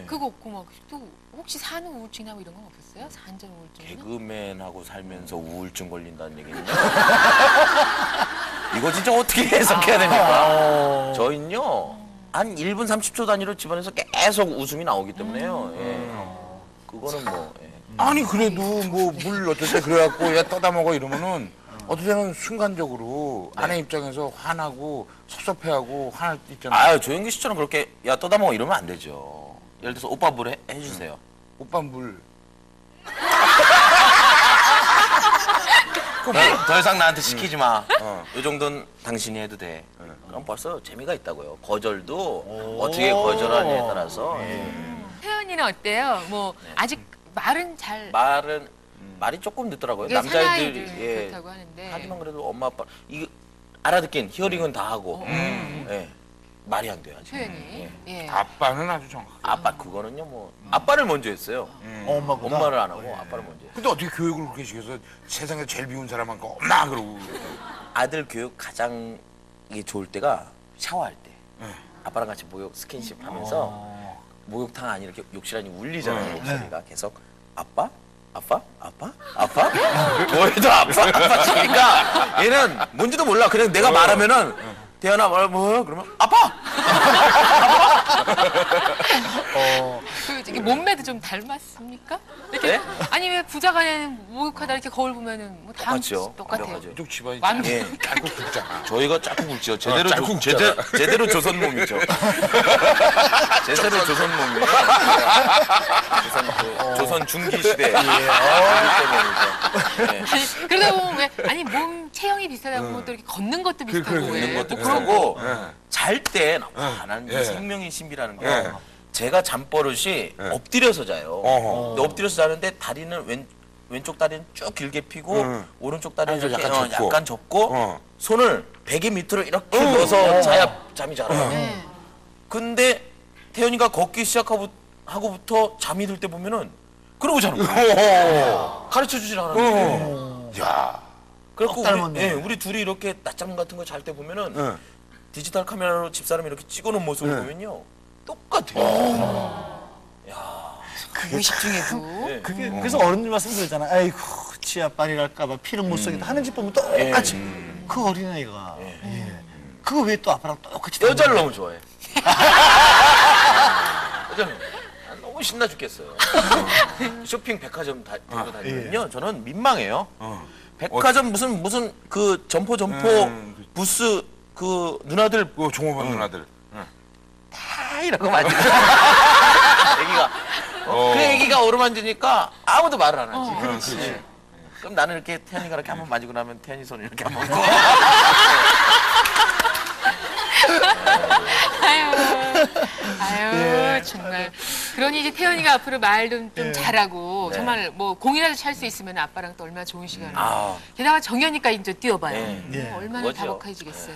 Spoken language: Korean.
그거 없고 막 또 혹시 산후 우울증이나 뭐 이런 건 없었어요? 산전 우울증? 개그맨하고 살면서 우울증 걸린다는 얘기는요? 이거 진짜 어떻게 해석해야 됩니까? 저희는요 한 1분 30초 단위로 집안에서 계속 웃음이 나오기 때문에요. 그거는 뭐. 아니 그래도 뭐 물 어쩔 때 그래갖고 야 떠다 먹어 이러면은 어떨 때는 순간적으로 아내 입장에서 화나고 섭섭해하고 화날 때 있잖아요. 아유 조영기 씨처럼 그렇게 야 떠다 먹어 이러면 안 되죠. 예를 들어서 오빠 물 해주세요. 오빠 물. 더 이상 나한테 시키지 마. 이 정도는 당신이 해도 돼. 그럼 벌써 재미가 있다고요. 거절도 어떻게 거절하느냐에 따라서. 태연이는 어때요? 뭐 아직 말은 잘 말이 조금 늦더라고요. 이게 남자애들이 사나이들 그렇다고 하는데. 하지만 그래도 엄마 아빠 이거 알아듣긴 히어링은 다 하고 예. 말이 안 돼요. 아직. 표현이. 예. 아빠는 아주 정확해. 아빠 그거는요 뭐 아빠를 먼저 했어요. 엄마보다. 엄마를 안 하고 아빠를 먼저 했어요. 근데 어떻게 교육을 그렇게 시켜서 세상에 제일 미운 사람한테 엄마 그러고. 아들 교육 가장 이게 좋을 때가 샤워할 때 아빠랑 같이 목욕 스킨십 하면서 목욕탕 안이 이렇게 욕실 안이 울리잖아요. 목소리가 계속 아빠? 아빠? 아빠? 아빠? 뭐해도 아빠? 아빠 치니까 얘는 뭔지도 몰라. 그냥 내가 말하면은 태연아 뭐야? 그러면 아빠! 그 이게 몸매도 좀 닮았습니까? 이렇게 네? 아니 왜 부자간에는 목욕하다 이렇게 거울 보면은 뭐 다 똑같죠. 똑같아요. 똑같죠. 이쪽 집안이 완전- 예. 짧고 굵잖아. 저희가 짝꿍 굵지요. 제대로 짝꿍 굵잖아. 제대로 조선 몸이죠. 제대로 조선 몸이에요. 조선 중기 시대. 때문이죠. 아니 그러다 보면 왜 아니 몸 체형이 비슷하다 보면 또 이렇게 걷는 것도 비슷하고 왜 걷는 것도 뭐 그런 비슷하고 거. 잘 때 나는 예. 생명의 신비라는 게 예. 제가 잠버릇이 엎드려서 자요. 어허. 근데 엎드려서 자는데 다리는 왼쪽 다리는 쭉 길게 피고 오른쪽 다리는 한쪽 이렇게 약간 접고. 약간 접고 어. 손을 베개 밑으로 이렇게 넣어서 자야 잠이 잘 와요. 네. 근데 태연이가 걷기 시작하고부터 잠이 들 때 보면은 그러고 자는 거예요. 가르쳐 주질 않았는데. 야. 그래갖고 닮았네. 우리 둘이 이렇게 낮잠 같은 거 잘 때 보면은 디지털 카메라로 집사람이 이렇게 찍어놓은 모습을 보면요 똑같아요. 그 의식 중에도 네. 그래서 어른들 말씀드렸잖아. 아이고 치아빨이랄까봐 피는 못 쏘겠다 하는 집 보면 똑같이 그 어린아이가 그거 왜 또 아빠랑 똑같이 여자를 너무 좋아해. 여자는 난 너무 신나 죽겠어요. 쇼핑 백화점 들고 다니면요 저는 민망해요. 백화점 무슨 그 점포 부스 그 누나들 종업원 누나들. 다 이러고 만지고 애기가 그 애기가 어루만지니까 아무도 말을 안 하지. 네. 그럼 나는 이렇게 태연이가 이렇게 한번 만지고 나면 태연이 손을 이렇게 한번 고 아유 정말 그러니 이제 태연이가 앞으로 말도 좀 잘하고 정말 뭐 공이라도 찰 수 있으면 아빠랑 또 얼마나 좋은 시간을. 게다가 정연이까지 이제 뛰어봐요. 네. 얼마나 그거죠. 다복해지겠어요.